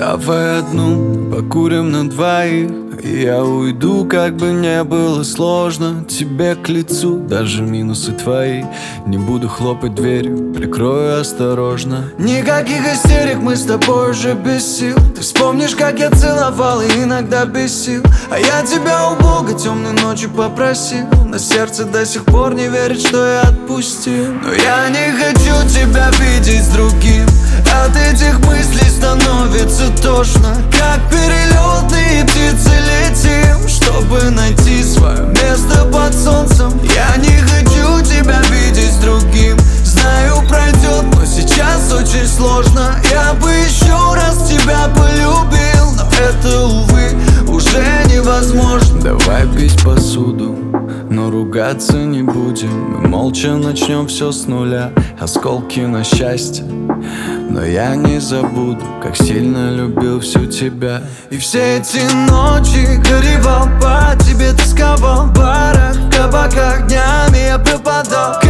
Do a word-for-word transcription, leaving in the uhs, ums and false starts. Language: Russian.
Давай одну покурим на двоих, и я уйду, как бы не было сложно. Тебе к лицу даже минусы твои. Не буду хлопать дверью, прикрою осторожно. Никаких истерик, мы с тобой уже без сил. Ты вспомнишь, как я целовал и иногда бесил. А я тебя у Бога темной ночью попросил. На сердце до сих пор не верит, что я отпустил. Но я не хочу тебя видеть с другим. От этих мыслей становится тошно. Как перелетные птицы летим, чтобы найти свое место под солнцем. Я не хочу тебя видеть с другим. Знаю, пройдет, но сейчас очень сложно. Я бы еще раз тебя полюбил, но это, увы, уже невозможно. Давай бить посуду, но ругаться не будем. Мы молча начнем все с нуля. Осколки на счастье, но я не забуду, как сильно любил всю тебя. И все эти ночи горевал по тебе, тосковал в барах, в кабаках, днями я пропадал.